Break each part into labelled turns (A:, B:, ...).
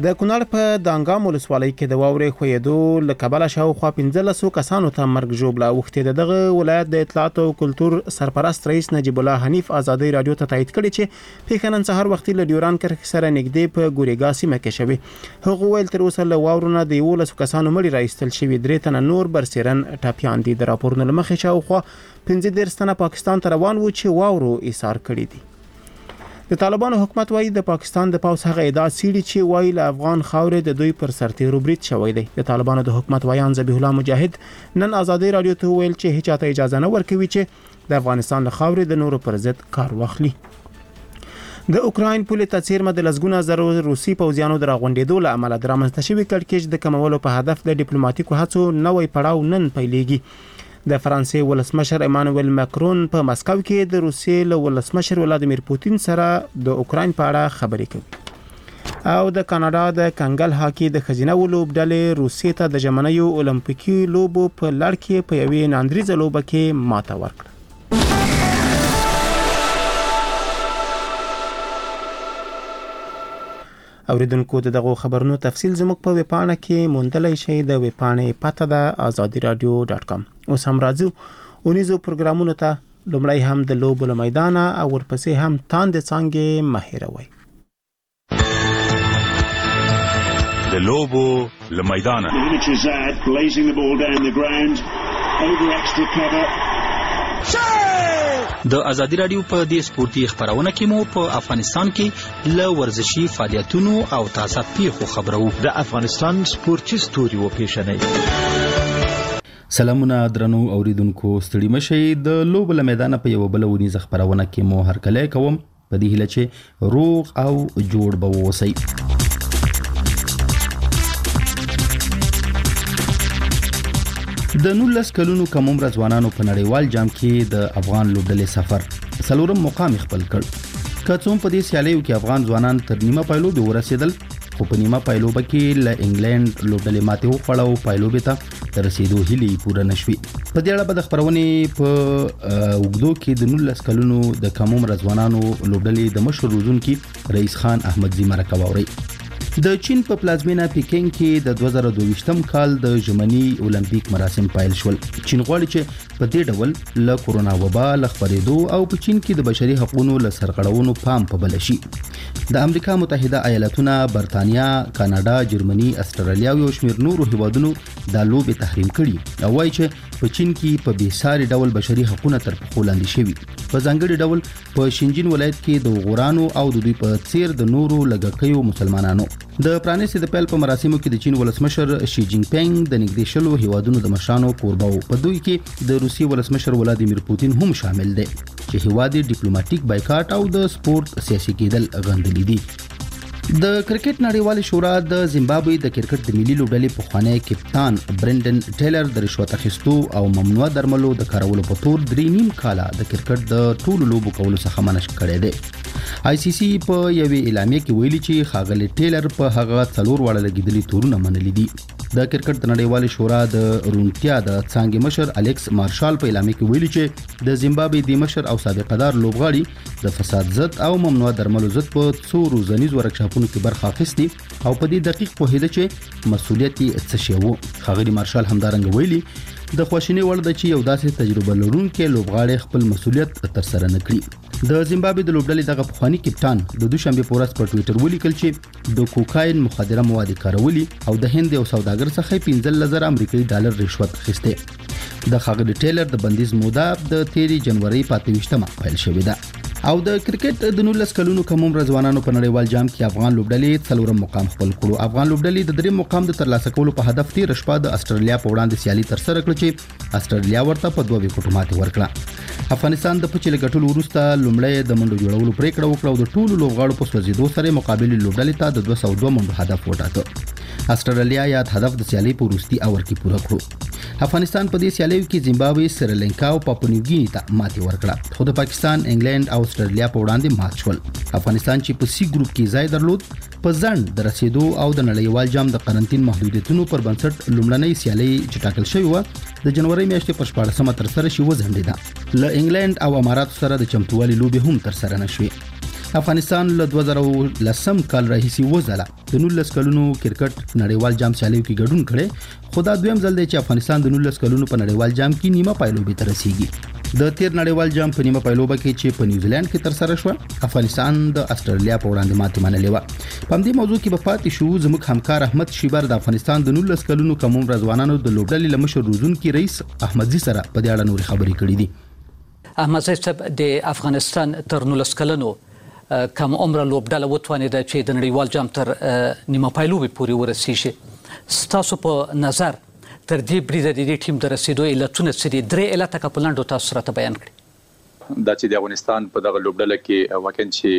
A: د کونړ په دانګام ولسوالۍ کې د واورې خویدو له کبله شاوخوا 15 کسانو ته مرګ ژوبله اوښتې. دغه ولایت د اطلاعات او کلتور سرپرست رئیس نجیب الله حنیف ازادي رادیو ته تایید کړی چې پیښه نن سهار وختي له ډیوران کرښې سره نږدې په ګورېګا سیمه کې شوې. هغه ویل تر اوسه له واورو نه د 11 کسانو مړي راایستل شوي، 3 تنه نور برسېرن ټپیان دي. د راپورونو له مخې شاوخوا 15 تنه پاکستان ته روان وو چې واورو ایثار کړي دي. د طالبانو حکومت وايي د پاکستان د پوځ هغه ادعا سیړي چې وايي له افغان خاورې د دوی پر سرتیرو برید شوی دی. د طالبانو د حکومت وایان ذبیح الله مجاهد نن ازادي رادیو ته ویل چې هیڅ چاته اجازه نه ورکوي چې د افغانستان له خاورې د نورو پر ضد کار واخلي. د اوکراین پولې ته څیرمه د لسګونه زره روسي پوځیانو د راغونډېدو له امله د رامنځته شوي کړکېچ د کمولو په هدف د ډیپلوماټیکو هڅو نوی پړاو نن پیلېږي. د فرانسې ولسمشر ایمانوئل ماکرون په مسکو کې د روسیې له ولسمشر ولادیمیر پوتین سره د اوکراین په اړه خبرې کوي. او د کاناډا د کنګل هاکي د ښځینه لوبډلې روسیې ته د ژمنیو اولمپیکي لوبو په لړ کې په یوې ناندریزه لوبه کې ماته ورکړه. اوریدونکو دغه خبرونو تفصیل زموږ په ویبپاڼه کې موندلای شئ. د ویبپاڼې پته ده azadiradio.com. اوس هم راځو اونیزو پروګرامونو ته. لومړی هم د لوبو له میدانه او ورپسې هم تاند څنګه مهیروي.
B: د لوبو له میدانه blazing the ball down the ground over extra cover.
C: د ازادي رادیو په دې سپورتي خبرونه کې مو په افغانستان کې له ورزشي فعالیتونو او تازه پیښو خبرو.
D: د افغانستان سپورتي ستوري و پیښنې.
E: سلامونه درنو اوریدونکو، ستړي مشئ. د لوبو له میدانه په یو بل ونیزه خبرونه کې مو هرکلی کوم په دې هیله چې روغ او جوړ به اوسئ. د 19 کلونو کم عمر ځوانانو په نړیوال جام کې د افغان لوبډلې سفر 4 مقام خپل کړ. که څوم په دې سیالیو کې افغان ځوانان تر نیمه پایلوبې ورسېدل، خو په نیمه پایلوبه کې له انګلند لوبډلې ماتې وخوړه او پایلوبې ته تر رسیدو هیلې پوره نشوي. په دې اړه به د خبرونې په اوږدو کې د 19 کلونو د کم عمر ځوانانو لوبډلې د مشر روزونکي رئیس خان احمدزي مرکه واورئ. د چین په پلازمینه پیکینګ کې د 2022م کال د ژمني اولمپیک مراسم پیل شول. چین غواړي چې په دې ډول له کورونا وبا له خپرېدو او په چین کې د بشري حقوقو له سرغړونو پام په بل شي. د امریکا متحده ایالاتونه، برتانیا، کاناډا، جرمني، استرالیا او شمیر نورو هیوادونو د لوبې تحریم کړي او وایي چې په چین کې په بیساري ډول بشري حقوقو تر پښو لاندې شوي. په ځانګړي ډول په شینجین ولایت کې د غورانو او د دوی په څیر د نورو لږکیو مسلمانانو. د پرانیستي د پیل په مراسمو کې د چین ولسمشر شي جینګ پینګ د نږدې شلو هیوادونو د مشرانو کوربه وو. په دوی کې د روسي ولسمشر ولادیمیر پوتین هم شامل دی چې هیواد ډیپلوماټیک بایکاټ او د سپورت سیاسي کېدل غندلي دي. د کرکټ نړیوال شورا د زیمبابوې د کرکټ د ملي لوبډلې پخوانی کپتان برندن ټیلر د رشوت اخیستو او ممنوع درملو د کارولو په تور 3.5 کاله د کرکټ د ټولو لوبو کولو څخه منع کړی دی. آی سی سی په یوې اعلامیه کې ویلي چې ښاغلی ټیلر په هغه 4 واړه لګیدلي تورونه منلي دي. د کرکټ د نړیوال شورا د رونتیا د څانګې مشر الیکس مارشال په اعلامیه کې ویلي چې د زیمبابوې د مشر او سابقدار لوبغاړي د فساد ضد او ممنوع درملو ضد په 2 ورځنیز ورکشاپونو کې برخه اخیستي او په دې دقیق پوهیده چې مسؤلیت یې څه شی وو. ښاغلی مارشال همدارنګه ویلي د خواشینۍ وړ ده چې یو داسې تجربه لرونکی لوبغاړی خپل مسؤلیت ترسره نه کړي. د زیمبابوې د لوبډلې دغه پخوانی کپتان د دوشنبه په ورځ په ټوئیټر ولیکل چې د کوکاین مخدره مواد کارولي او د هند یو سوداګر څخه 15,000 امریکایي ډالر رشوت اخیسته. د ښاغلي ټیلر د بندیز موده د 13 جنوري 28مه پیل شوې ده. او د کرکټ د 19 کلونو کم عمر ځوانانو په نړیوال جام کې افغان لوبډلې 4 مقام خپل کړو. افغان لوبډلې د 3 مقام د ترلاسه کولو په هدف تیر شپه د استرالیا په وړاندې سیالي ترسره کړه چې استرالیا ورته په 2 وکټو ماتې ورکړه. افغانستان د پچې ګټلو وروسته لومړی د منډو جوړولو پریکړه وکړه او د ټولو لوبغاړو په سوځېدو سره مقابل لوبډلې ته د 202 منډو هدف وټاکه. استرالیا یاد هدف د سیالي په وروستي اور کې پوره کړو. افغانستان په دې سیالیو کې زیمبابوې، سریلانکا او پاپوا نیو ګینی ته ماتې ورکړه. خو د پاکستان، انګلند او استرالیا په وړاندې مات شول. افغانستان چې په سی ګروپ کې ځای درلود په ځند د رسیدو او د نړیوال جام د قرنټین محدودیتونو پر بنسټ لومړنۍ سیالي چې ټاکل شوې و د جنوري میاشتې په 14مه تر سره شوه ځنډیده. له انګلند او امارات سره د چمتووالي لوبې هم تر سره نشوي. افغانستان له 2010 کال راهیسې وځله د 19 کلونو کرکټ نړیوال جام سیالیو کې ګډون کړي خو دا دویم ځل دی چې افغانستان د 19 کلونو په نړیوال جام کې نیمه پایلوبي ته رسیږي د تیر نړیوال جام په نیمه پایلوبه کې چې په نیوزیلند کې تر سره شو افغانستان د استرالیا په وړاندې ماتې منلې و په دې موضوع کې په پاتې شو زموږ همکار احمد شیبر د افغانستان د 19 کلونو کم عمر ځوانانو د لوبډلې لمشر روزونکي رئیس احمدزي سره په دې اړه نور خبرې کړې دي
F: احمدزي صاحب د افغانستان تر 19 کلونو کم عمر لوبډله وتوانید چې د نړیوال جام تر نیمه پایلوبي پورې ورسیږي ستاسو په نظر تر دې بریده د دې ټیم د رسیدو علتونه څه دي درې علت په لاندو تاسو راته بیان کړئ
G: دا چې د افغانستان په دغه لوبډله کې واقعا چې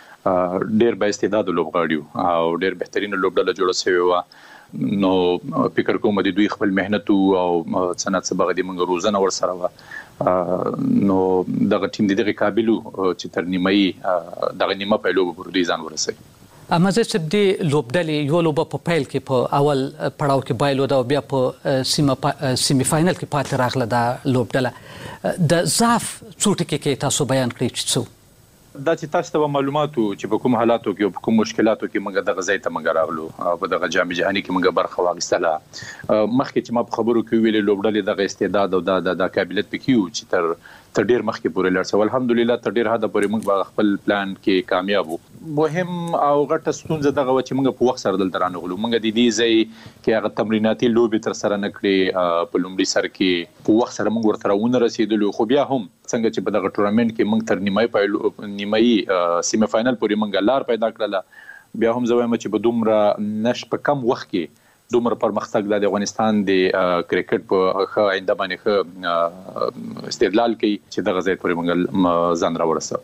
G: ډېر با استعداد لوبغاړي او ډېر بهترین لوبډله جوړه شوې و نو فکر کوم د دوی خپل مهنت او صنعت سبغه د منګ روزنه ور سره و نو دغه ټیم دغه قابلیت چې تر نیمه دغه نیمه پایلوبه پر دې ځان ورسوي
F: امازه چې د لوبډلې یو لوب په پیل کې په اول پړاو کې بایلو دا بیا په سیمی فائنل کې پاتې راغله دا لوبډله د ضعف څوټ کې تاسو بیان کړئ چې څه
G: دا چې تاسو ته معلوماتو چې په کوم حالاتو کې او په کوم مشکلاتو کې موږ دغه ځای ته موږ راغلو په دغه جام جهاني کې موږ برخه واخیستله مخکې چې ما په خبرو کې ویلې لوبډلې دغه استعداد او د قابلیت پکې و چې تر ډیر مخکې پورې لړسو الحمدلله تر ډیر حد پورې موږ خپل پلان کې کامیاب وو مهم او غټه ستونزه دغه و چې موږ په وخت سره دلته رانغلو موږ د دې ځای کې هغه تمریناتي لوبي تر سره نکړي په لومړي سر کې په وخت سره موږ ورته ونه رسیدلو خو بیا هم څنګه چې په دغه ټورنمنت کې موږ تر نیمه سیمی فائنل پورې موږ لار پیدا کړله بیا هم زه وایم چې په دومره نش په کم وخت کې دومره پرمختګ د افغانستان د کرکټ په ښه آینده باندې ښه استدلال کوي چې دغه ځای پورې موږ ځان راورسو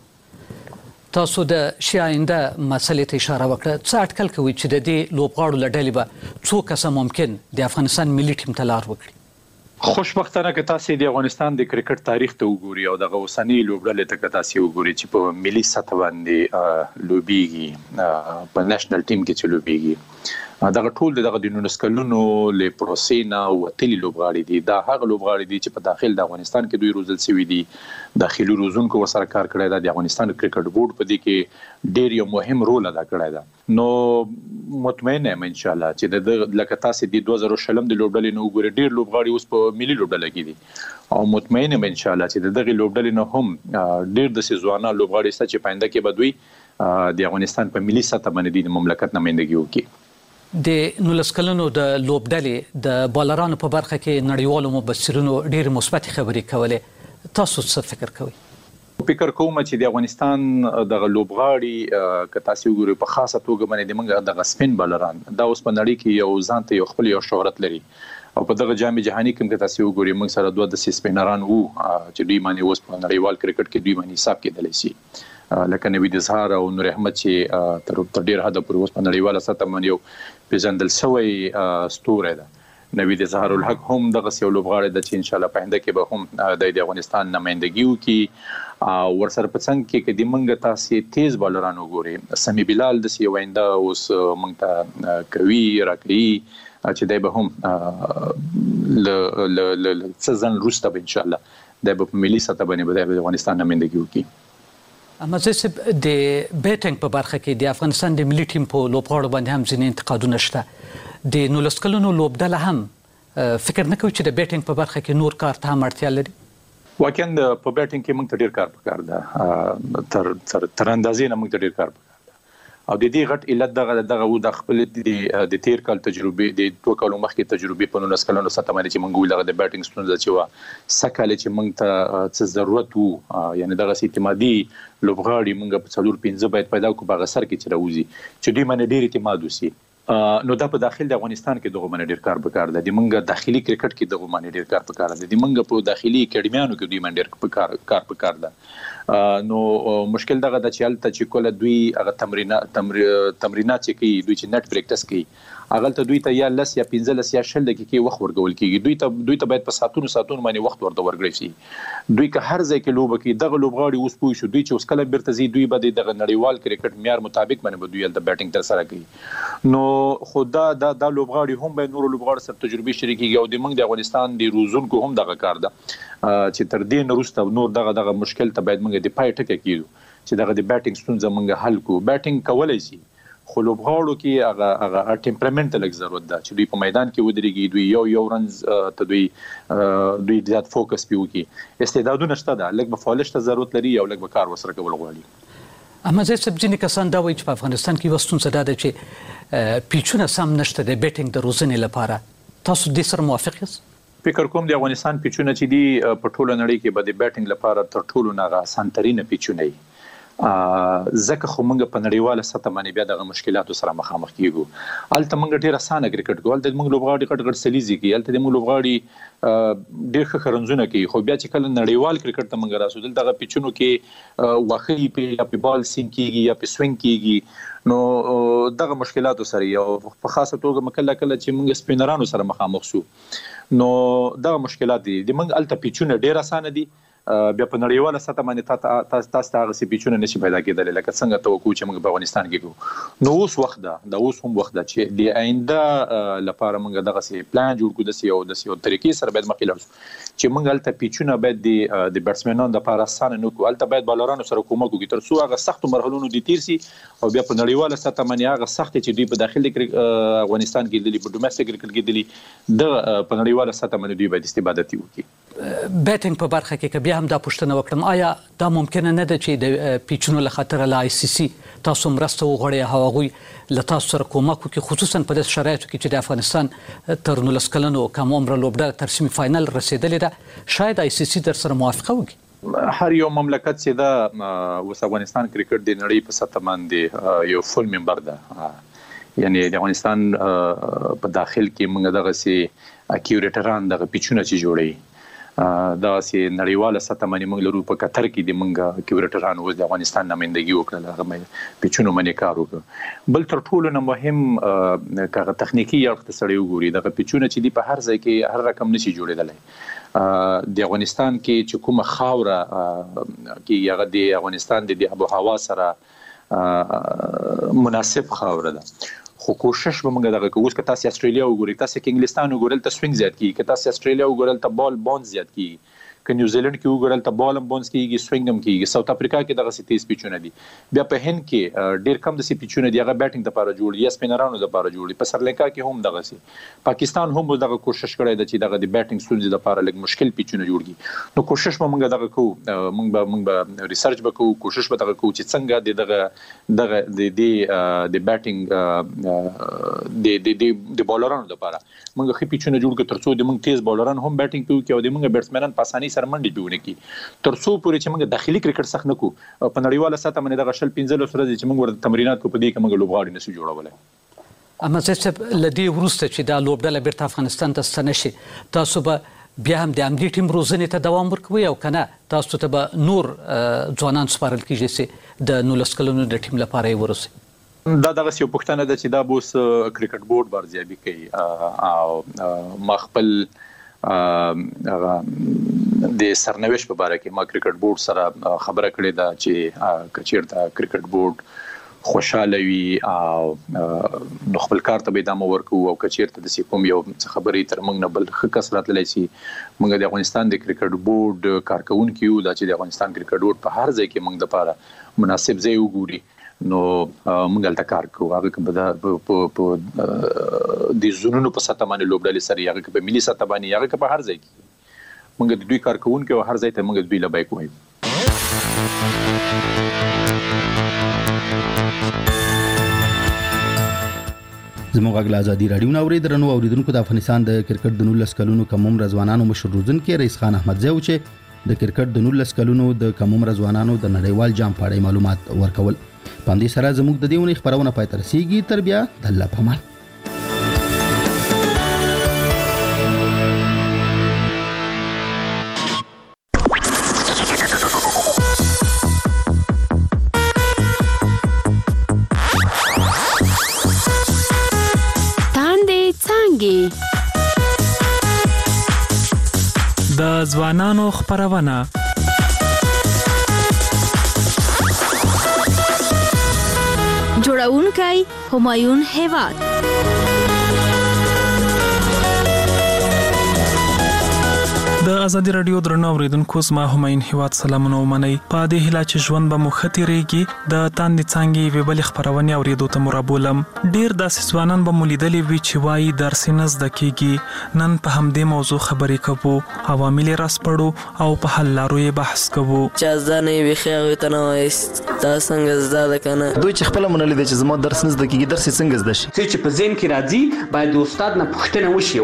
F: تاسو د شي آینده مسلې ته اشاره وکړه څه اټکل کوي چې د دې لوبغاړو له ډلې به څو کسه ممکن د افغانستان ملي ټیم ته لار وکړي
G: خوشبختانه که تاسو د افغانستان د کرکټ تاریخ ته وګورئ او د اوسنۍ لوبډلې ته تاسو وګورئ چې په ملي سطح باندې لوبيږي په نېشنل ټیم کې چې لوبيږي دغه ټول دغه د 19 کلونو له پروسینا او تلی لوبغاړي دي دا هغه لوبغاړي دي چې په داخل د افغانستان کې دوی روزل شوی دي داخلي روزونکو ورسره کار کړی دی د افغانستان کرکټ بورډ په دې کې ډېر یو مهم رول ادا کړی دی نو مطمئن یم ان شاء الله چې د لکه تاسو د 2000 د لوبډلې نو ګوري ډېر لوبغاړي اوس په ملي لوبډله کې دي او مطمئن یم ان شاء الله چې دغه لوبډلې نو هم ډېر د سيزوانا لوبغاړي چې پاینده کې بدوي د افغانستان په ملي سطح باندې د مملکت نمائندګي وکړي
F: د 19 کلونو د لوبډلې د بالرانو په برخه کې نړیوالو مبصرینو ډېر مثبت خبرې کولې تاسو څه فکر کوئ
G: فکر کوم چې د افغانستان د لوبغاړي که تاسو وګورئ په خاصه توګه باندې موږ د سپین بالران دا اوس په نړۍ کې یو ځان ته یو خپل یو شهرت لري او په دغه جام جهاني کې که تاسو وګورئ موږ سره دوه د سپینران وو چې دوی باندې اوس په نړیوال کرکټ کې دوی باندې حساب کېدلی شي لکه نوید اظهار او نور احمد چې تر ډیر حد پورې اوس په نړیواله سطح باندې یو پیژندل شوی ستوری ده نوید اظهار الحق هم دغه یو لوبغاړی د چې ان شاء الله په آینده کې به هم د افغانستان نمائندګي وکړي او ورسره په څنګ کې د منګ تاسو تیز بالرانو ګوري سمي بلال د سی وینده اوس منګ ته کوي راکړي چې دای به هم ل سزن روسته ان شاء الله د ملي سطح باندې د افغانستان نمائندګي وکړي
F: اما زه د بیټینګ په برخه کې د افغانستان د ملي ټیم په لوبغاړو باندې هم ځینې انتقادونه شته د 19 کلونو لوبډله هم فکر نه کوي چې د بیټینګ په برخه کې نور کار ته هم اړتیا لري
G: واقعا په بیټینګ کې موږ ته ډیر کار پکار ده تر اندازې نه موږ ته ډیر کار پکار ده او د دې غټ علت دغه د خپل د تیر کال تجربه د 2 کالو مخکې تجربه په 19 کلونو سطح باندې چې موږ ولغه د بیټینګ ستونزه چې و سکهاله چې موږ ته څه ضرورت وو یعنی دغه اعتمادي لوبغاړي موږ په 4-5 باید پیدا کو په غسر کې چې راوځي چې دوی باندې ډیر اعتماد وسی نو دا په داخل د افغانستان کې دغه باندې ډیر کار وکړ د منګه داخلي کرکټ کې دغه باندې ډیر کار وکړ د منګه په داخلي اکیډمیانو کې دوی باندې ډیر کار وکړ نو مشکل دغه د چالت چې کوله دوی هغه تمرینات چې کوي دوی چې نت پریکټس کوي هغه ته دوی ته یا لس یا 15 یا 20 دقیقې وخت ورکول کیږي دوی ته باید په ساعتونو باندې وخت ورته ورګړي شي دوی که هر ځای کې لوب کوي دغه لوبغاړي اوس پوه شو دوی چې اوس کله بیرته زی دوی به دغه نړیوال کرکټ معیار مطابق باندې دوی د بیټینګ تر سره کوي نو خدا دا لوبغاړي هم به نور لوبغاړي سره تجربه شریکي او د موږ د افغانستان د روزونکو هم دغه کار ده چې تر دې وروسته نور دغه مشکل ته باید موږ د پای ټکه کیږو چې دغه د بیټینګ ستونزه موږ حل کو. بیټینګ کولای شي خو لوبغاړو کې هغه ټمپرامنت لږ ضرورت ده چې دوی په میدان کې ودرېږي، دوی یو رنز ته دوی زیات فوکس پیوکي. استعدادونه شته ده، لږ به فالش ته ضرورت لري او لږ به کار وسره کول غواړي.
F: احمد صاحب ځینې کسان دا وایي چې په افغانستان کې وستون څه ده چې پیچونه سم نشته د بیټینګ د روزنې لپاره. تاسو دې سره موافق یاست؟
G: فکر کوم د افغانستان پیچونه چې دي په ټوله نړۍ کې به د بیټینګ لپاره تر ټولو نه اسانترینه پیچونه وي. ځکه خو موږ په نړیواله سطح باندې بیا دغه مشکلاتو سره مخامخ کیږو. هلته موږ ډېر اسانه کرکټ کوو، هلته موږ لوبغاړي غټ سلیزي کوي، هلته موږ لوبغاړي ډېر ښه رنزونه کوي. خو بیا چې کله نړیوال کرکټ ته موږ راسو دلته دغه پیچونو کې واخلي یا په بال سین کیږي یا په سوینګ کیږي، نو دغه مشکلاتو سره یو په خاصه توګه مکله کله چې موږ سپینرانو سره مخامخ شو نو دغه مشکلات دي. د موږ هلته پیچونه ډېر اسانه دي، بیا په نړیواله سطح باندې تاسو ته هغه پیچونه نشي پیدا کېدلی لکه څنګه توقع چې موږ په افغانستان کې کوو. نو اوس وخت ده، دا اوس هم وخت ده چې د آینده لپاره موږ دغه سي پلان جوړ کړو، د سیو طریقې سره باید مخې لاړ شو چې موږ هلته پیچونه باید د بیټسمنانو لپاره اسانه نه کړو. هلته باید بالرانو سره کومک وکړو تر څو هغه سختو مرحلونو دي تیر سي او بیا په نړیواله سطح باندې هغه سخت چې دوی په داخلي افغانستان کې دي په ډومېسټک کرکټ کې دي د په نړیواله سطح باندې دوی باید استفاده وکړي.
F: بیټینګ په برخه کې بیا هم دا پوښتنه وکړم، آیا دا ممکنه نه ده چې د پیچونو له خاطر له آی سی سی تاسو مرسته وغواړئ او هغوی له تاسو سره کومک وکړي، خصوصا په داسې شرایطو کې چې د افغانستان تر 19 کلنو کم عمره لوبډله تر سیمي فاینل رسیدلې ده، شاید آی سی سی در سره موافقه وکړي؟
G: هر یو مملکت چې دا اوس افغانستان کرکټ د نړۍ په سطح باندې یو فول ممبر ده، یعنی د افغانستان په داخل کې موږ دغه سي کیوریټران دغه پیچونه چې جوړي دا سي نړیواله سطح باندې موږ لرو. په قطر کې د موږ کیوریټران اوس د افغانستان نمائندګي وکړه، هغه پیچونو باندې کار وکړ. بل تر ټولو نه مهم کاغه تخنیکی اړخ ته سړی وګوري، دغه پیچونه چې دی په هر ځای کې هر رقم نشي جوړېدلی. د افغانستان کې چې کومه خاوره کې هغه د افغانستان د آب و هوا سره مناسب خاوره ده، خو کوشش به موږ دغه کوو. که تاسو استرالیا وګورئ، تاسو کې انګلستان وګورئ ته سوینګ زیات کیږي، که تاسو استرالیا وګورئ ته بال بونز زیات کیږي، که نیوزیلند کې وګورئ ته بال هم بونز کیږي، سوینګ هم کیږي. ساوث افریقا کې دغه تیز پیچونه دي. بیا په هند کې ډیر کم د پیچونه دي، هغه بیټینګ لپاره جوړ یا سپینرانو لپاره جوړ. په سریلانکا کې هم دغه سي، پاکستان هم دغه کوشش کړی دی چې دغه د بیټینګ ستونزې لپاره لږ مشکل پیچونه جوړږي. نو کوشش به موږ دغه کوو، موږ به ریسرچ وکړو، کوشش به دغه کوو چې څنګه دغه د بیټینګ د بالرانو لپاره موږ خې پیچونه جوړ کړو تر څو د موږ تیز بالران هم بیټینګ کوي او د موږ بیټسمنان په اسانۍ سره منډي پیونه کی تر څو پورې چې موږ داخلي کرکټ سخت نکو. په نړیواله سطح باندې دغه شل 15 ورځې چې موږ ورته تمرینات کو په دې کې موږ لوبغاړي نشو جوړولای.
F: اما چې لدی ورسته چې دا لوبډله بیرته افغانستان ته ستنه شي، تاسو به بیا هم د امدی ټیم روزنې ته دوام ورکوي او کنه تاسو ته به نور ځوانان سپارل کیږي چې د 19 کلونو د ټیم لپاره ورسي؟
G: دا دغه یو پوښتنه ده چې دا بوس کرکټ بورډ برځيابي کوي او مخبل د سرنوشت په اړه کې ما کرکټ بورډ سره خبره کړې ده چې کچیرته کرکټ بورډ خوشاله وي او نو خپل کار ته به ادامه ورکو او کچیرته د کوم یو خبرې تر موږ نه بل کثرت للی شي. موږ د افغانستان د کرکټ بورډ کارکونکو یو د افغانستان کرکټ بورډ په هر ځای کې موږ د لپاره مناسب ځای وګوري نو موږ الته کار کوو. هغه په د زونونو په سطح باندې لوبډلې سره هغه په ملي سطح باندې هغه په هر ځای کې موږ د دوی کارکونکو هر ځای ته موږ دوی لبای کوو.
E: زموږ غږ ازادي رادیو نو درنو اوریدونکو د افغانستان د کرکټ د 19 کلونو کم عمر ځوانانو مشر روزنکي رئیس خان احمد زیو چې د کرکټ د 19 کلونو د کم عمر ځوانانو د نړیوال جام په اړه معلومات ورکول. پاندې سره زموږ د دیونی خبرونه پای تر رسیدي. تر بیا د الله په امان.
H: د ځوانانو خبرونه
I: جوړونکی همایون هیواد
H: د ازادي رادیو درنو اوریدونکو زما هماین هیواد سلامونه ومنئ. په دې هیله چې ژوند به مو ښه تیریږي د تاندې څانګې یوې بلې خپرونې اورېدو ته مو رابولم. ډېر داسې ځوانان به مو لیدلي وي چې وایي درس یې نه زده کېږي. نن په همدې موضوع خبرې کوو، عوامل یې راسپړو او په حل لارو یې بحث کوو.
J: چې زده نه وي ښې هغوی ته نه وایست دا څنګه زده ده که نه.
K: دوی چې خپله منلې ده چې زما درس نه زده کېږي، درس یې څنګه زده شي؟
L: څه چې په ذهن کې راځي باید د استاد نه پوښتنه وشي.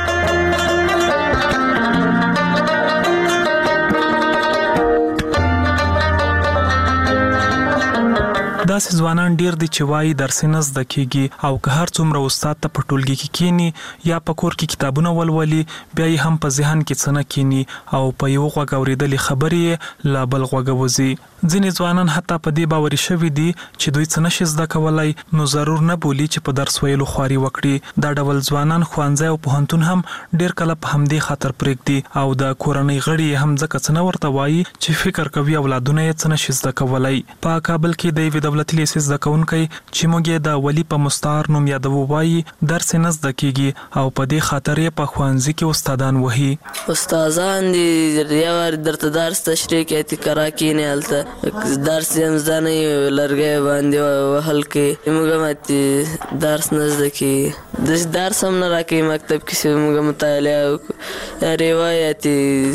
H: داسې ځوانان ډیر دي چې وایي درس نه زده کېږي او که هر څومره استاد ته په ټولګي کې کینی یا په کور کې کتابونه ولولي بیا یې هم په ذهن کې څه نه کینی او په یو غوږ اورېدلې خبرې یې لا بل غوږ وځي. ځینې ځوانان حتی په دې باوري شوي دي چې دوی څه نشي زده کولی نو ضرور نه بولي چې په درس ویلو خواري وکړي. دا ډول ځوانان ښوونځی او پوهنتون هم ډیر کله په همدې خاطر پرېږدي او د کورنۍ غړي یې هم ځکه څه نه ورته وایي چې فکر کوي اولادونه یې څه نشي زده کولی. په کابل کې د یوې دولتي لیسې زده کوونکی چې موږ یې د ولی په مستعار نوم یادوو وایي درس یې نه زده کېږي او په دې خاطر یې په ښوونځي کې استادان وهي.
J: استادان دي یو وار درته درس تشریح کوي ته کرا کښېنې هلته درس یې هم زده نه وي لرګی باندې وهل کوي. موږ هم درس نه زده کېږي، داسې درس هم نه راکوي مکتب کې چې موږ مطالعه وکړو یا روایت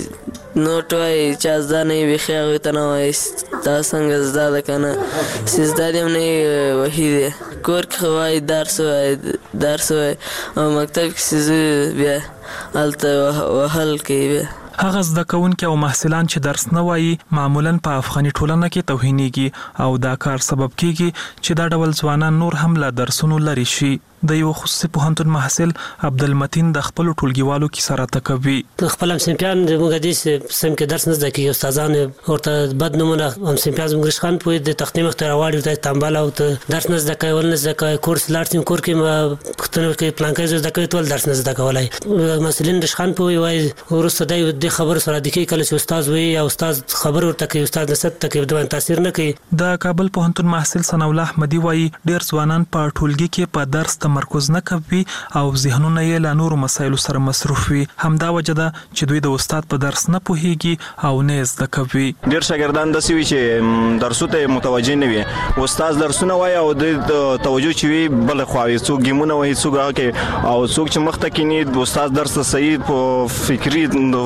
J: نوټ وایي چا زده نه وي ښې هغوی ته نه وایست دا څنګه زده ده که نه. چې زده دې هم نه وي وهي دی کور کې وایي درس وایي او مکتب کې چې زه بیا هلته وهل کوي. بیا
H: هغه زده کوونکي او محصلان چې درس نه وایي معمولاً په افغاني ټولنه کې توهینېږي او دا کار سبب کېږي چې دا ډول ځوانان نور هم له درسونو لرې شي. د یو خصوصي پوهنتون محصل عبدالمتین د خپلو ټولګیوالو کیسه راته کوي.
M: خپل همصنفیان زموږ دې سم کې درس نه زده کېږي، استادان ورته بد نومونه همصنفیان زموږ ریشخان پوهېد د تختې مخ ته راواړي ورته تنبل او ته درس نه زده کوې ولې نه زده کوې کورس لاړ شي کور کې پوښتنه وکړي پلانکی زه زده کوې ته ولې درس نه زده کولی. مسؤلین ریشخان پوهوي وایي وروسته دی دې خبرو سره عادي کوي کله چې استاد وایي یا استاد خبر ورته کوي استاد نصیحت ته کوي د باندې تاثیر نه کوي.
H: د کابل پوهنتون محصل ثناء الله احمدي وایي ډېر ځوانان په ټولګي کې په درس تمرکز نه کوي او ذهنونه یې له نورو مسایلو سره مصروف وي. همدا وجه ده چې دوی د استاد په درس نه پوهیږي او نه زده کوي.
N: ډېر شاګردان داسې وي چې درسو ته متوجه نه وي، استاد درسونه وایي او د توجه چې وي بل خوا وي، څوک ګیمونه وایي څوک هغه کوي او څوک چې مخ ته کینی استاد درس ته صحیح په فکري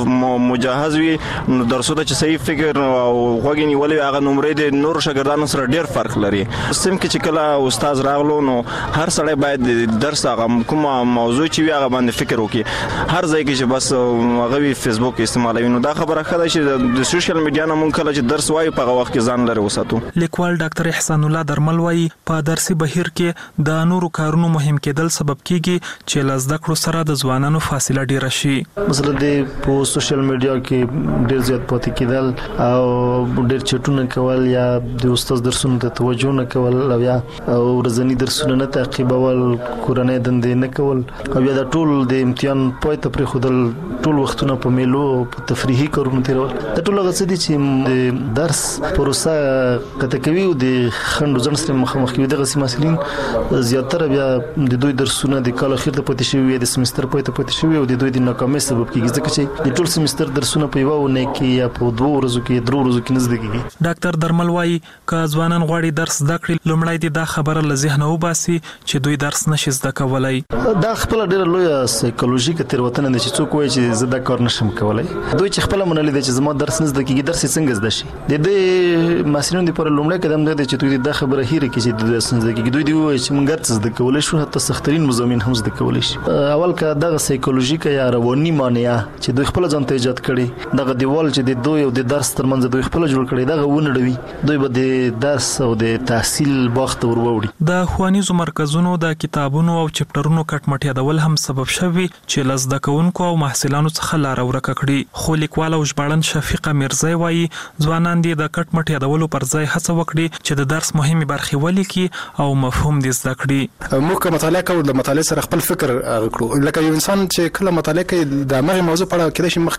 N: مجهز وي نو درسو ته چې صحیح فکر او غوږ یې نیولی وي هغه نمرې د نورو شاګردانو سره ډېر فرق لري. سیم کې چې کله استاد راغلو نو هر سړی باید درس هغه کومه موضوع چې وي هغه باندې فکر وکړي. هر ځای کې چې بس هغه وي فیسبوک استعمالوي نو دا خبره ښه ده چې د سوشل میډیا نه مونږ کله چې درس وایو په هغه وخت کې ځان لرې وساتو.
H: لیکوال ډاکټر احسان الله درمل وایي په درسي بهیر کې د نورو کارونو مهم کېدل سبب کېږي چې له زده کړو سره د ځوانانو فاصله ډېره شي.
K: مثلا د په سوشل میډیا کې ډېر زیات پاتې کېدل او ډېر چټونه کول یا د استاد درسونو ته توجه نه کول او یا ورځني درسونه نه تعقیبول کورنۍ دندې نه کول او یا د ټول د امتحان پای ته پرېښودل ټول وختونه په میلو په تفریحي کارونو تېرول. دا ټول هغه څه دي چې د درس پروسه قطع کوي او د خنډ ځان سره مخامخ کوي. دغسې محصلین زیاتره بیا د دوی درسونه د کال اخر ته پاتې شوي د سمستر پای ته پاتې شوي او د دوی د ناکامۍ سبب کېږي ځکه چې د ټول سمستر درسونه په یوه اونۍ کې یا په 2 ورځو کې 3 ورځو کې نه زده کېږي.
H: ډاکټر درمل وایي که ځوانان غواړي درس زده کړي لومړی دې دا خبره له ذهنه وباسي چې دوی درس نشي زده کولی.
K: دا خپل ډېره لویه سایکولوژیکه تېروتنه ده چې څوک وایي چې زه دا کار نشم کولی. دوی چې خپله منلې ده چې زما درس نه زده کېږي درس یې څنګه زده شي. د دې محصلینو دپاره لومړی قدم دا دی چې دوی دا خبره هېره کړي چې درس نه زده کېږي. دوی دې ووایي چې موږ هر څه زده کولی شو حتی سخترین مضامین هم زده کولی شي. اول که دغه سایکولوژیکه یا رواني مانعه چې دوی خپله ځان ته ایجاد کړي دغه دیوال چې د دوی او د درس ترمنځ دوی خپله جوړ کړي دغه ونړوي دوی به د درس او د تحصیل باغ ته وروړي.
H: د ښوونیزو مرکزونو د کتابونو او چپټرونو کټ یادول هم سبب شوي چې له زده کوونکو او محصلانو څخه لاره ورکه کړي. خو لیکوال او ژباړن شفیقه میرزی وایي ځوانان دې د کټ مټ یادولو پر ځای هڅه وکړي چې د درس مهمې برخې ولیکي او مفهوم دې زده کړي.
O: موږ که مطالعه کوو د مطالعې سره خپل فکر کړو لکه یو انسان چې کله مطالعه کوي د همغې موضوع په اړه کېدای شي مخکې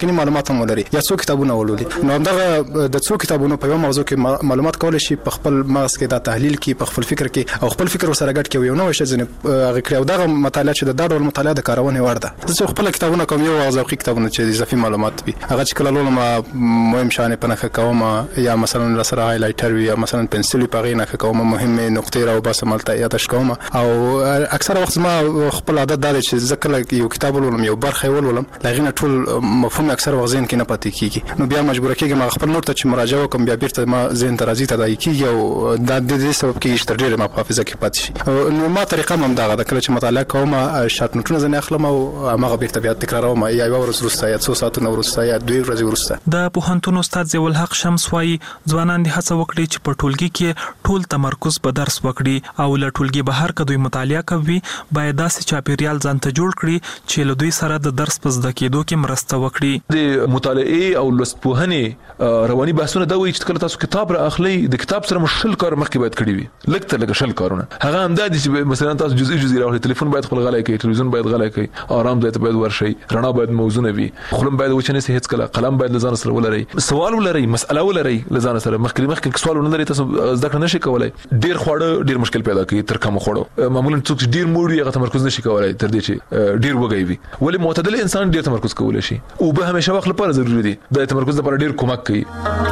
O: یقیني معلومات هم ولري یا څو کتابونه ولولي. نو همدغه د څو کتابونو په یو موضوع کې معلومات کول شي په خپل مغز کې دا تحلیل کې په خپل فکر کې او خپل فکر سره ګډ کې یو نوې شی ځنه هغه کړو. دغه مطالعه چې د ډول مطالعه د کارونه ورده زه خپل کتابونه کوم یو ذوقي کتابونه چې اضافي معلومات وي هغه چې کله لولم مهم شان په نخښه کوم یا مثلا سره هایلایټر وي یا مثلا پنسل په غینه کوم مهمه نقطې راو بس ملته یادش کوم او اکثر وخت ما خپل عادت دا چې ځکه یو کتاب ولولم یو برخه ولولم لغینه ټول مفهوم اکثر وخت ذهن کې نه پاتې کیږي. نو بیا مجبور کېږم خپل نور ته چې مراجعه وکم بیا بیرته ما ذهن ته راځي تدای کیږي او دا د دې سبب کې چې ډېر ما په حافظه کې پاتې شي. نو ما طریقه هم دا کله چې مطالعه کوم شارټ نوټونه ځنه اخلم او هغه بیرته بیا تکراروم یا یو ورځ وروسته یا 2 ساعتونه وروسته یا 2 ورځې وروسته.
H: د پوهنتون استاد ضیاء الحق شمس وايي ځوانان د هڅه وکړي چې په ټولګي کې ټول تمرکز په درس وکړي او له ټولګي بهر کدوې مطالعه کوي باید داسې چاپیریال ځان ته جوړ کړي چې له دوی سره د درس په زده کېدو کې مرسته وکړي.
P: د مطالعه او لوستپوهنې رواني بحثونه دا وایي چې کله تاسو کتاب را اخلي د کتاب سره مشل کار مخکې باید کړی وي لږ تر لږ شل کارونه هغه هم دا دي چې مثلا تاسو جزئی راوړئ ټلیفون باید خپل غلای کوي ټلویزیون باید غلای کوي آرام ځای ته باید ورشي رڼا باید موزونه وي خلم باید وچنه سي هیڅ کله قلم باید لزان سره ولري سوال ولري مسأله ولري لزان سره مخکې سوال ولري تاسو زده کړه نشي کولای ډیر خوړه ډیر مشکل پیدا کوي تر کوم خوړو معمولا څوک ډیر موړي هغه تمرکز نشي کولای تر دې چې ډیر وګي وي ولې معتدل انسان ډیر تمرکز کولای شي او به همیشه وخت لپاره ضروری دي د تمرکز لپاره ډیر کومک کوي.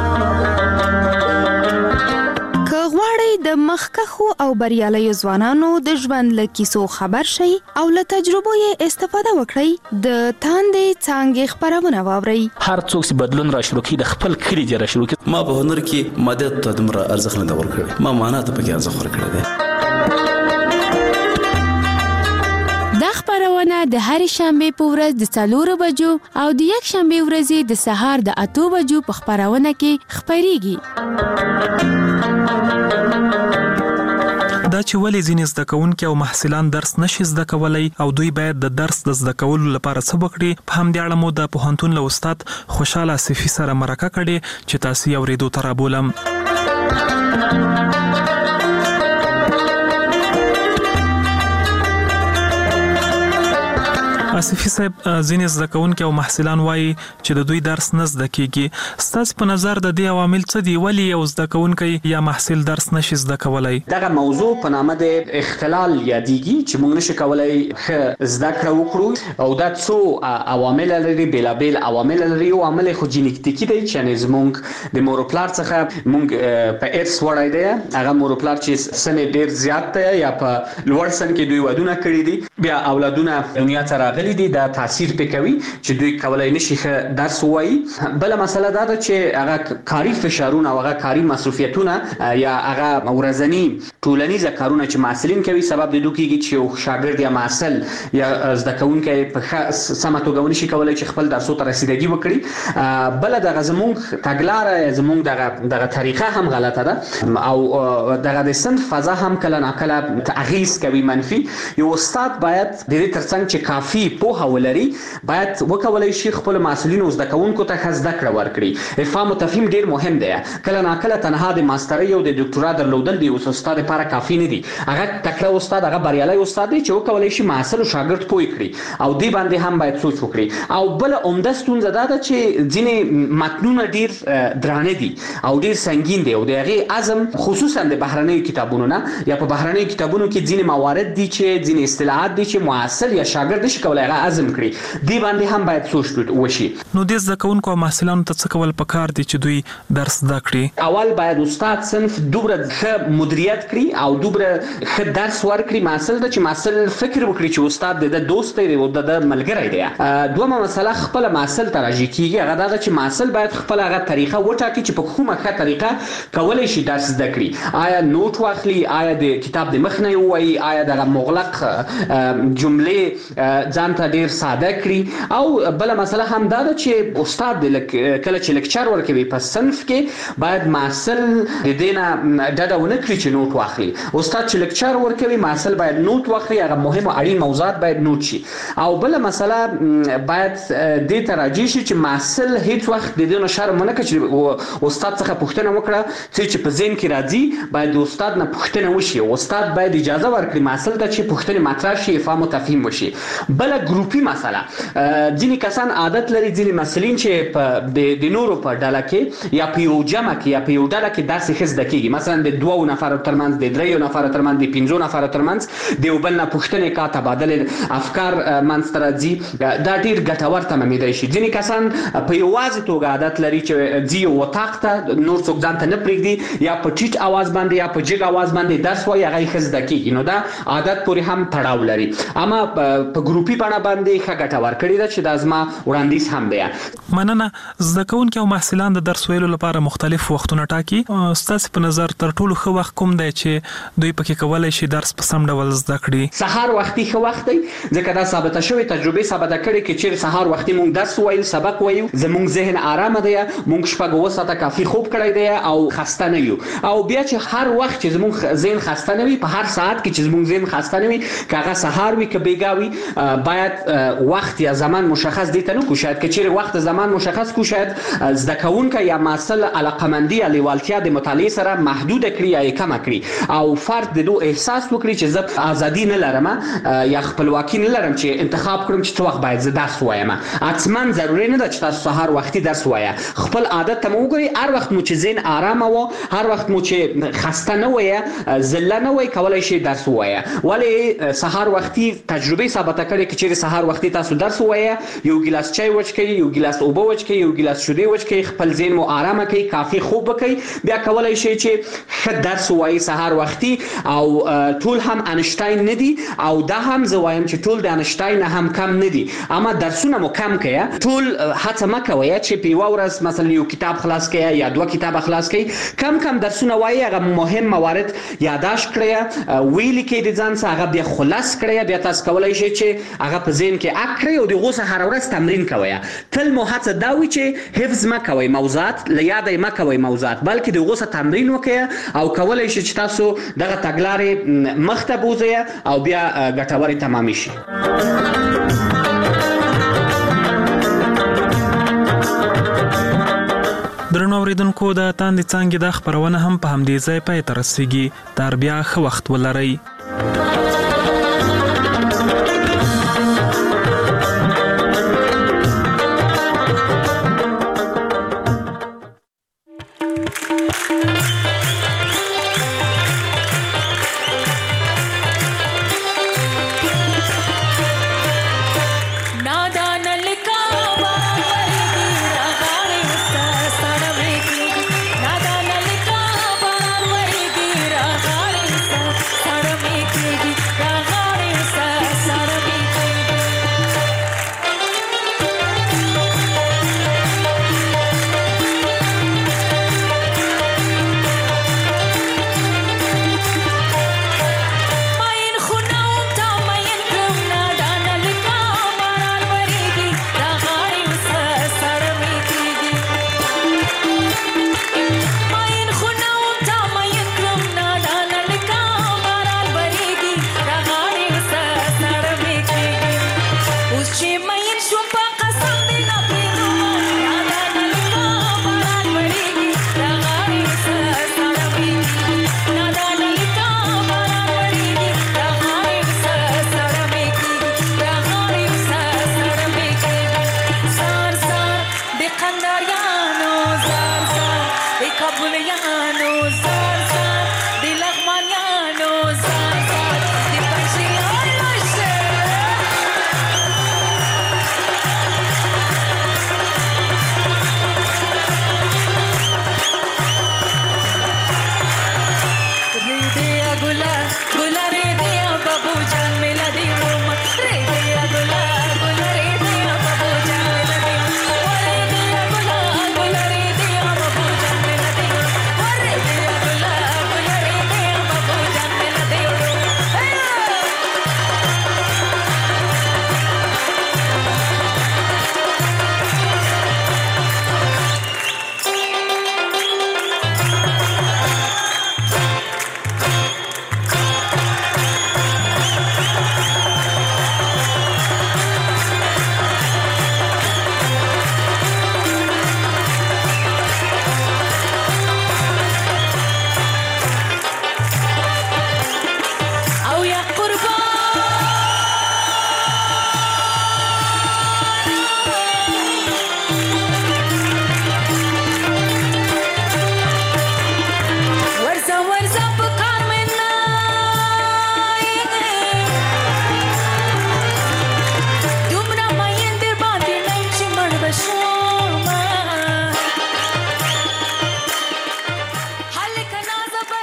I: د مخکخو او بریالیو ځوانانو د ژوند له کیسو خبر شي او له تجربو یې استفاده وکړي د تاندې څانګې خبرونه واوري.
Q: هر څوک چې بدلون را شروع کړي د خپل کړي دی را شروع کړي. ما په هنر کې مادیت ته دومره ارزښت نه ورکړ ما معنا ته پکې ارزښت ورکړ دی.
I: دا خبرونه د هر شنبه په ورځ د 4 بجو او د یک شنبه ورځ د سهار د 8 بجو په خبرونه کې خبريږي.
H: دا چې ولې ځینې زده کوونکي او محصلان درس نشي زده کولای او دوی باید د درس د زده کولو لپاره څه وکړي په همدې اړه مو د پوهنتون له استاد خوشاله صفي سره مرکه کړې چې تاسو یې اورېدو ته رابولم. آصفي صاحب ځینې زده کوونکي او محصلان وایي چې د دوی درس نه زده کیږي. ستاسو په نظر د دې عوامل څه دي ولې یو زده کوونکی یا محصل درس نشي زده کولای؟
L: دغه موضوع په نامه د اختلال یادېږي چې موږ نشو کولای ښه زده کړه وکړو او دا څو عوامل لري بیلابیل عوامل لري. یو عامل خو جینیټیکي دی چې زموږ د مور پلار څخه موږ په ارث وړای دی هغه مور پلار چې سن ډیر زیات دی یا په لوړ سن کې دوی ودونه کړی دي بیا اولادونه دنیا ته راغلي دي دا تاثیر پکوي چې دوی کولای نشي درس وایي. بل مسله دا ده چې هغه کاری فشارونه او هغه کاری مصرفیتونه یا هغه ورځنی ټولنیز کارونه چې محصلین کوي سبب د دوی کېږي چې شاګرد یا محصل یا زده کوونکی په سمه توګه ونشي کولای چې خپل درسو ته رسیدګي وکړي. بل دغه زموږ تګلارې زموږ دغه طریقه هم غلطه ده او دغه د صنف فضا هم کله ناکله تغییر کوي منفي. یو استاد باید د دې ترڅنګ چې کافي پوهه ولري باید وکولای شي خپل مسؤلینو زده کوونکو ته زده کړه ورکړي. افهام او تفهیم ډیر مهم دی. کله ناکله تنها د ماسترۍ او د ډاکټرا درلودل دی او استاد لپاره کافي نه دی. هغه تکړه استاد هغه بریالي استاد دی چې وکولای شي محصل او شاګرد پوي کړي او دی باندې هم باید سوچ وکړي. او بل عمده ستونزه دا ده چې ځینې متنونه ډیر درانه دي او ډیر سنگین دي او د هغه اعظم خصوصا د بهرنۍ کتابونو نه یا په بهرنۍ کتابونو کې ځینې موارد دي چې ځینې اصطلاحات دي چې محصل یا شاګرد نشي کولای عزم کړي دی باندې هم باید سوچ وشي.
H: نو د زده کوونکو او محصلانو ته څه کول پکار دي چې دوی درس زده کړي؟
L: اول باید استاد صنف دوبره ښه مدیریت کړي او دوبره ښه درس ورکړي محصل ته چې محصل فکر وکړي چې استاد د دوست دی او د ملګری دی. دومره مسله خپل محصل ته راځي کیږي هغه دا چې محصل باید خپل هغه طریقه وټاکي چې په کومه ښه طریقه کولای شي درس زده کړي. آیا نوٹ واخلي آیا د کتاب د مخ نه وایي آیا د مغلق جملې ځان ته ډیر ساده کړي. او بل مسله هم دا ده چې استاد کله چې لیکچر ورکوي په صنف کې باید محصل د دینه ډډه ونه کړي چې نوٹ واخلي. استاد چې لیکچر ورکوي محصل باید نوٹ واخلي هغه مهم او اړین موضوعات باید نوٹ شي. او بل مسله باید د تراجی شي چې محصل هیڅ وخت د دینه شرم نه کوي چې استاد څخه پوښتنه وکړه چې په ذهن کې راځي باید د استاد نه پوښتنه وشي. استاد باید اجازه ورکړي محصل ته چې پوښتنه مطرح شي فهم او تفهیم وشي. بل ګروپي مسله ځینې کسان عادت لري ځینې مسلین چې د نورو په ډله کې یا په یو جمع کې یا په یو ډله کې داسې ښه زده کېږي مثلا د 2 نفرو ترمنځ د 3 نفرو ترمنځ د 5 نفرو ترمنځ د یو بل نه پوښتنې کا تبادله افکار منځته راځي دا ډېر ګټور تمامېدای شي ځینې کسان په یوازې توګه عادت لري چې ځي یو وطاق ته نور څوک ځان ته نه پرېږدي یا په ټیټ اواز باندې یا په جګ اواز باندې درس وایي هغه ښه زده کېږي نو دا عادت پورې هم تړاو لري اما په ګروپي بڼه باندې ښه ګټه ورکړې ده چې دا زما وړاندیز هم دی
H: مننه زده کوونکي او محصلان د درس ویلو لپاره مختلف وختونه ټاکي ستاسو په نظر تر ټولو ښه وخت کوم دی چې دوی پکې کولای شي درس په سم ډول زده کړي
L: سهار وختي ښه وخت دی ځکه دا ثابته شوې تجربه ثابته کړې چې چیرې سهار وختي مونږ درس وایو سبق وایو زموږ ذهن آرامه دی مونږ شپږ اوه ساعته کافي خوب کړی دی او خسته نه یو او بیا چې هر وخت چې زموږ ذهن خسته نه وي په هر ساعت کې چې زموږ ذهن خسته نه وي که هغه سهار وي که بیګا وي باید وخت یا زمان مشخص دي ته نه کو شاید که چیرې وخت زمان مشخص کو شاید زده کوونکی یا محصل علاقمندي یا لیوالتیا د مطالعې سره محدود کړي یا کم کړي او فرد د دو احساس وکړي چې زه ازادي نه لرم یا خپلواکي نه لرم چې انتخاب کړم چې څه وخت باید زه درس وایم حتما ضروري نه ده چې تاسو سهار وختي درس وایه خپل عادت ته مو وګورئ هر وخت مو چې ذهن آرامه و هر وخت مو چې خسته نه وایه ذله نه وایي کولی شي درس ووایه ولې سهار وختي تجربه ثابته کړې که چیرې سهار وختي تاسو درس ووایه یو ګیلاس چای وچکئ یو ګیلاس اوبه وچکئ یو ګیلاس شیدې وچکئ خپل ذهن مو آرامه کړئ کافي خوب وکړئ بیا کولی شي چې ښه درس ووایي سهار وختي او ټول هم انشتاین نه دي او دا هم زه وایم چې ټول د انشتاین هم کم نه دي اما درسونه مو کم کړئ ټول هڅه مه کوئ چې په یوه ورځ مثلا یو کتاب خلاص کړئ یا 2 کتابه خلاص کړئ کم درسونه وایي هغه مهم موارد یادداشت کړئ ویلي کړئ د ځان څخه هغه بیا خلاص کړئ بیا تاسو کولی شئ چې هغه په ذهن کې اک کړئ او د هغو څخه هره ورځ تمرین کوئ تل مو هڅه دا وي چې حفظ مه کوئ موضوعات له یاده یې مه کوئ موضوعات بلکې د هغو څخه تمرین وکړئ او کولی شئ چې تاسو دغه تګلارې مخته بوځئ او بیا ګټورې تمامې شي
H: درنو اوریدونکو د تاندې څانګې د خبرونه هم په همدې ځای پای ته رسیږي تر بیا ښه وخت ولرئ